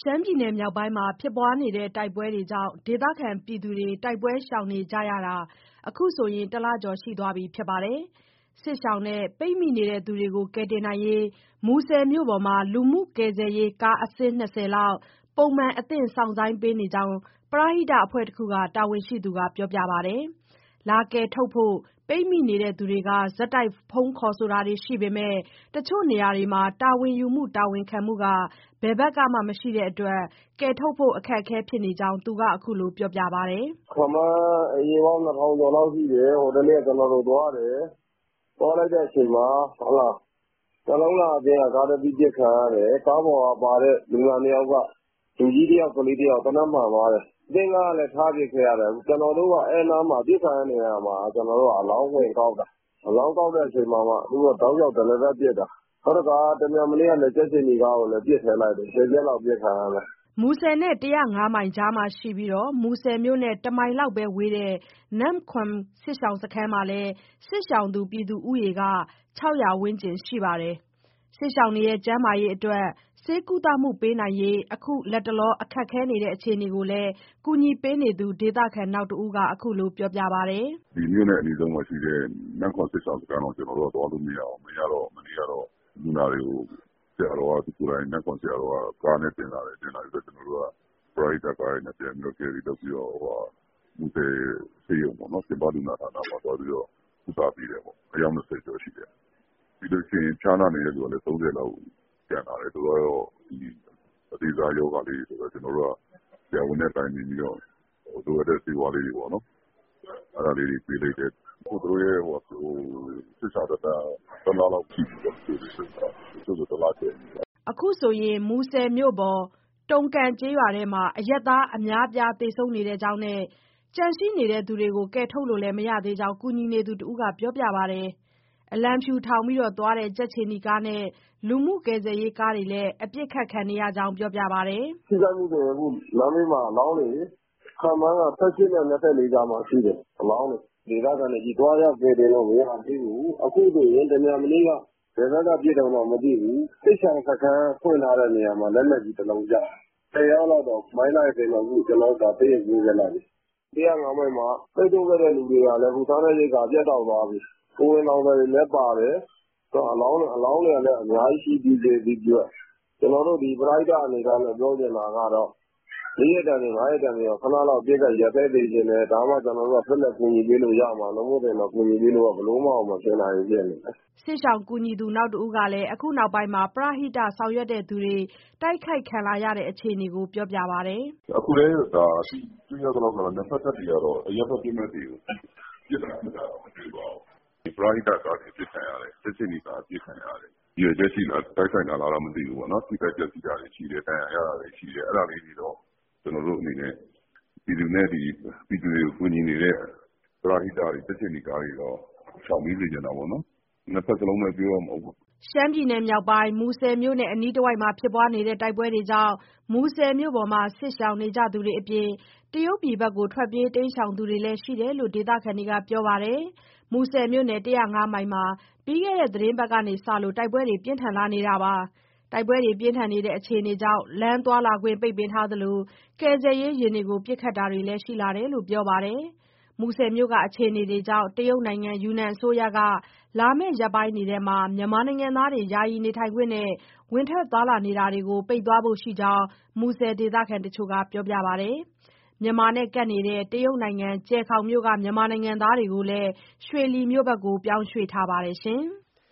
ရှမ်းပြည်နယ်မြောက်ပိုင်းမှာဖြစ်ပွားနေတဲ့တိုက်ပွဲတွေကြောင့်ဒေသခံပြည်သူတွေတိုက်ပွဲရှောင်နေကြရတာအခုဆိုရင်1 လကျော်ရှိသွားပြီဖြစ်ပါတယ်။ စစ်ရှောင်နဲ့ပိတ်မိနေသူတွေကိုကယ်တင်နိုင်ရေးမူဆယ်မြို့ပေါ်မှာ လူမှုကယ်ဆယ်ရေးကားအစီး20လောက် ပုံမှန်အသင့်စောင့်ဆိုင်းပေးနေကြောင်းပရဟိတအဖွဲ့တခုကတာဝန်ရှိသူကပြောပါတယ်။ လာကယ်ထုတ်ဖို့ ပိတ်မိနေသူတွေက ဆက်တိုက်ဖုန်းခေါ်ဆိုတာတွေရှိပေမဲ့ တချို့နေရာတွေမှာ တာဝန်ယူမှုတာဝန်ခံမှုက ဘယ်ဘက်ကမှမရှိတဲ့အတွက် ကယ်ထုတ်ဖို့အခက်အခဲဖြစ်နေကြောင်းသူကအခုလိုပြောပါတယ်။ "ခန့်မှန်းအရေပေါင်း 2000 ကျော်လောက်ရှိတယ်။ ဟိုတနေ့ကကျွန်တော်တို့သွားတယ်။သွားလိုက်တဲ့အချိန်မှာနှလုံးလှအသင်းကကားတစ်စီးပစ်ခံရတယ်။ကားပေါ်မှာပါတဲ့လူနာ2ယောက်ကလူကြီးတစ်ယောက်ကလေးတစ်ယောက်သေနတ်မှန်သွားတယ်။အသင်းကားကလည်းထားပစ်ခဲ့ရတယ်။ကျွန်တော်တို့ကအဲ့နားမှာပစ်ခံရတဲ့နေရာမှာကျွန်တော်တို့ကအလောင်းဝင်ကောက်တာ။အလောင်းကောက်တဲ့အချိန်မှာမှသူကတောက်လျှောက်ဒလစပ်ပစ်တာ။နောက်တစ်ခါတမြန်မနေ့ကလည်းကြက်ချင်နီကားကိုလည်းပစ်ထဲလိုက်တယ်။10 ချက်လောက်ပစ်ခံရတယ်။ " မူဆယ်နဲ့ 105 မိုင်ကြားမှာရှိပြီး မူဆယ်မြို့နဲ့ 1 မိုင်လောက်ပဲဝေးတဲ့ နမ့်ခွမ်စစ်ရှောင်စခန်းမှာလည်း စစ်ရှောင်သူဦးရေ 600 ဝန်းကျင်ရှိပါတယ်။ စစ်ရှောင်တွေရဲ့ကျန်းမာရေးအတွက် ဆေးကုသမှုပေးနိုင်ရေး အခုလတ်တလောအခက်ခဲနေတဲ့အခြေအနေကိုလည်း ကူညီပေးနေသူဒေသခံနောက်တဦးကအခုလိုပြောပါတယ်။ "ဒီမြို့နဲ့အနီးဆုံးမှာရှိတဲ့နမ့်ခွမ်စစ်ရှောင်စခန်းတော့ကျွန်တော်တို့သွားလို့မရဘူး။မရတော့မနေ့ကတော့လူနာတွေကိုဆရာတော်ကသူကိုယ်တိုင်နမ့်ခွမ်ဆရာတော်ကကားနဲ့တင်လာတယ်။တင်လာပြီးတော့ကျွန်တော်တို့ကပရဟိတကားတွေနဲ့ပြန်ပြီးတော့ကယ်ရီလုပ်ပြီးတော့မူဆယ်ဆေးရုံပေါ့နော်။ပြင်ပလူနာဌာနမှာသွားပြီးတော့ကုသပေးတယ်ပေါ့။အယောက် 20 ကျော်ရှိတယ်။ပြီးလို့ရှိရင်ဖျားနာနေတဲ့လူကလည်း30 လောက်ကျန်လာတယ်။သူတို့ကတော့ဒီအသေးစားရောဂါလေးတွေဆိုတော့ကျွန်တော်တို့ကဆရာဝန်နဲ့တိုင်ပင်ပြီးတော့လိုအပ်တဲ့ဆေးဝါးလေးတွေပေါ့နော်။အဲ့ဒါလေးတွေပေးလိုက်တယ်။အခုသူတို့ရဲ့စစ်ရှောင်သက်တမ်း1 လလောက်ရှိပြီပေါ့။တချို့ဆို1 လကျော်ပြီပေါ့။" အခုဆိုရင်မူဆယ်မြို့ပေါ် တုန်ကန်ကျေးရွာထဲမှာ အရပ်သားအများအပြားသေဆုံးနေကြောင်းနဲ့ ကျန်ရှိနေသူတွေကိုကယ်ထုတ်လို့မရသေးကြောင်းကူညီနေသူတဦးကပြောပါတယ်။ အလံဖြူထောင်သွားတဲ့ကြက်ခြေနီကားနဲ့ လူမှုကယ်ဆယ်ရေးကားတွေလည်းအပစ်ခတ်ခံနေရကြောင်းပြောပါတယ်။"ထိခိုက်မှုဆိုရင်အခုလမ်းဘေးမှာအလောင်းတွေခန့်မှန်းက18နဲ့24ကြားမှာရှိတယ်။အလောင်းတွေဒေသခံတွေသွားရောက်ကယ်တင်လို့မရသေးဘူး။အခုဆိုရင်တမြန်မနေ့ကဘယ်ဘက်ကပစ်တယ်မှမသိဘူး။စစ်ရှောင်စခန်းဖွင့်ထားတဲ့နေရာမှာလက်နက်ကြီးတစ်လုံးကျတယ်။10 ယောက်လောက်တော့မိုင်းလိုက်တယ်လို့အခုကျွန်တော်တို့ဆေးရုံပို့ခဲ့လိုက်ပြီ။105 မိုင်မှာပိတ်ဆို့ခဲ့တဲ့လူတွေကလည်းအခုစားနပ်ရိက္ခာပြတ်တောက်သွားပြီ။ကိုယ်ဝန်ဆောင်တွေလည်းပါတယ်။အလောင်းတွေကလည်းအများကြီးရှိသေးတဲ့အတွက်ကျွန်တော်တို့ဒီပရဟိတအနေနဲ့ပြောချင်တာကတော့4 ရက်တန်တွေ5 ရက်တန်တွေခဏလောက်အပစ်အခတ်ရပ်စဲပေးခြင်းနဲ့ဒါမှကျွန်တော်တို့ကဆက်လက်ကူညီပေးလို့ရမှာ။မဟုတ်ရင်တော့ကူညီပေးလို့ကဘယ်လိုမှမဖြစ်နိုင်ဘူးဖြစ်နေတယ်။" စစ်ရှောင်ကူညီသူနောက်တဦးကလည်းအခုနောက်ပိုင်းမှာပရဟိတဆောင်ရွက်သူတွေတိုက်ခိုက်ခံလာရတဲ့အခြေအနေကိုပြောပါတယ်။ "အခုလည်းတွေ့ရသလောက်ကတော့နှစ်ဖက်တပ်တွေကတော့အရပ်ဘက်ပစ်မှတ်တွေကိုပစ်တာခတ်တာတော့မတွေ့ပါဘူး။ပရဟိတကားတွေအပစ်ခံရတယ်။ကြက်ခြေနီကားအပစ်ခံရတယ်။ရည်ရွယ်ချက်ရှိလားတိုက်ခိုက်တာလားတော့မသိဘူးပေါ့နော်။ထိခိုက်ပျက်စီးတာတွေရှိတယ်။ဒဏ်ရာရတာတွေရှိတယ်။အဲ့ဒါလေးတွေတော့ကျွန်တော်တို့အနေနဲ့ပြည်သူတွေကိုကူညီနေတဲ့ပရဟိတတွေကြက်ခြေနီကားတွေတော့ရှောင်ပေးစေချင်တာပေါ့နော်။နှစ်ဖက်စလုံးပဲပြောရမှာပေါ့။ရှမ်းပြည်နယ်မြောက်ပိုင်း မူဆယ်မြို့နဲ့အနီးတဝိုက်ဖြစ်ပွားနေတဲ့တိုက်ပွဲတွေကြောင့် မူဆယ်မြို့ပေါ်မှာစစ်ရှောင်နေကြသူတွေအပြင် တရုတ်ပြည်ဘက်ထွက်ပြေးတိမ်းရှောင်သူတွေလည်းရှိတယ်လို့ဒေသခံတွေကပြောပါတယ်။ မူဆယ်မြို့နယ် 105 မိုင်မှာ ပြီးခဲ့တဲ့သီတင်းပတ်ကစလို့ တိုက်ပွဲတွေပြင်းထန်လာနေတာပါ။ တိုက်ပွဲအခြေအနေကြောင့် လမ်းသွားလာခွင့်ပိတ်ထားသလို ကယ်ဆယ်ရေးယာဉ်တွေကိုပစ်ခတ်တာတွေလည်းရှိလာတယ်လို့ပြောပါတယ်။ မူဆယ်မြို့အခြေအနေကြောင့် တရုတ်နိုင်ငံယူနန်အစိုးရက လာမယ့်ရက်ပိုင်းတွေမှာ မြန်မာနိုင်ငံသားတွေ ယာယီနေထိုင်ခွင့်နဲ့ ဝင်ထွက်သွားလာတာတွေကို ပိတ်သွားဖို့ရှိကြောင်း မူဆယ်ဒေသခံတချို့ကပြောပါတယ်။ မြန်မာနဲ့ကပ်နေတဲ့ တရုတ်နိုင်ငံကျယ်ခေါင်မြို့က မြန်မာနိုင်ငံသားတွေကိုလည်း ရွှေလီမြို့ဘက်ကိုပြောင်းရွှေ့ထားပါတယ်။